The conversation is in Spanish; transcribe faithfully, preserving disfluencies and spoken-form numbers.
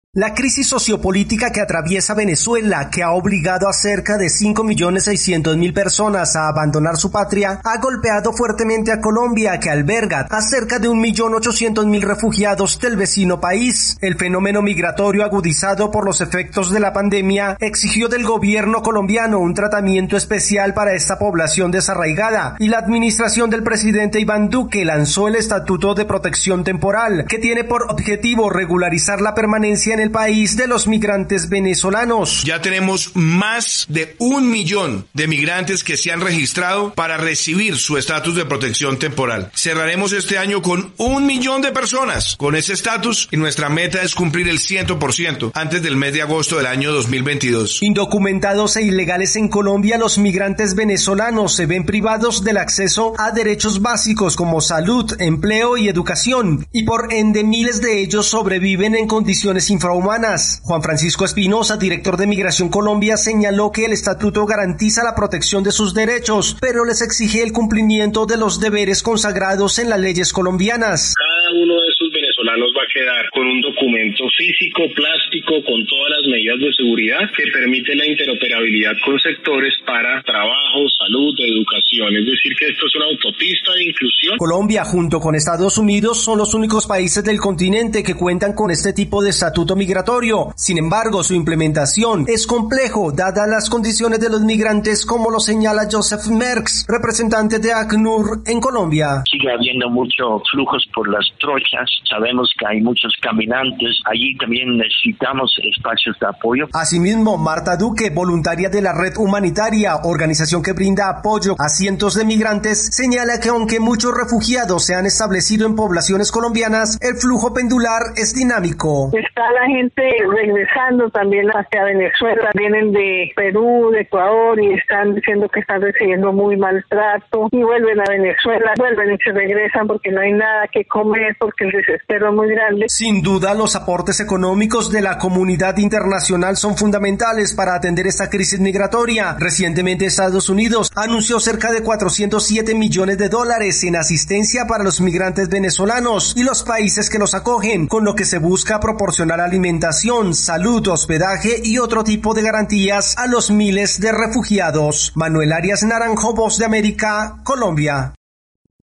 La crisis sociopolítica que atraviesa Venezuela, que ha obligado a cerca de cinco millones seiscientas mil personas a abandonar su patria, ha golpeado fuertemente a Colombia, que alberga a cerca de un millón ochocientos mil refugiados del vecino país. El fenómeno migratorio agudizado por los efectos de la pandemia exigió del gobierno colombiano un tratamiento especial para esta población desarraigada, y la administración del presidente Iván Duque lanzó el Estatuto de Protección Temporal, que tiene por objetivo regularizar la permanencia en el país de los migrantes venezolanos. Ya tenemos más de un millón de migrantes que se han registrado para recibir su estatus de protección temporal. Cerraremos este año con un millón de personas con ese estatus y nuestra meta es cumplir el cien por ciento antes del mes de agosto del año dos mil veintidós. Indocumentados e ilegales en Colombia, los migrantes venezolanos se ven privados del acceso a derechos básicos como salud, empleo y educación, y por ende miles de ellos sobreviven en condiciones infrahumanas. Juan Francisco Espinosa, director de Migración Colombia, señaló que el estatuto garantiza la protección de sus derechos, pero les exige el cumplimiento de los deberes consagrados en las leyes colombianas. Cada uno de esos venezolanos va a quedar con un documento físico, plástico, con todas las medidas de seguridad que permite la interoperabilidad con sectores para trabajo, salud, educación. Es decir, que esto es una autopista de inclusión. Colombia, junto con Estados Unidos, son los únicos países del continente que cuentan con este tipo de estatuto migratorio. Sin embargo, su implementación es complejo, dadas las condiciones de los migrantes, como lo señala Joseph Merckx, representante de ACNUR en Colombia. Sigue habiendo muchos flujos por las trochas, sabemos que hay muchos caminantes, allí también necesitamos espacios de apoyo. Asimismo, Marta Duque, voluntaria de la Red Humanitaria, organización que brinda apoyo a cientos de migrantes, señala que aunque muchos refugiados se han establecido en poblaciones colombianas, el flujo pendular es dinámico. Está la gente regresando también hacia Venezuela, vienen de Perú, de Ecuador y están diciendo que están recibiendo muy maltrato y vuelven a Venezuela, vuelven y se regresan porque no hay nada que comer, porque el desespero es muy grande. Sin duda, los aportes económicos de la comunidad internacional son fundamentales para atender esta crisis migratoria. Recientemente Estados Unidos anunció cerca de cuatrocientos siete millones de dólares en asistencia para los migrantes venezolanos y los países que los acogen, con lo que se busca proporcionar alimentación, salud, hospedaje y otro tipo de garantías a los miles de refugiados. Manuel Arias Naranjo, Voz de América, Colombia.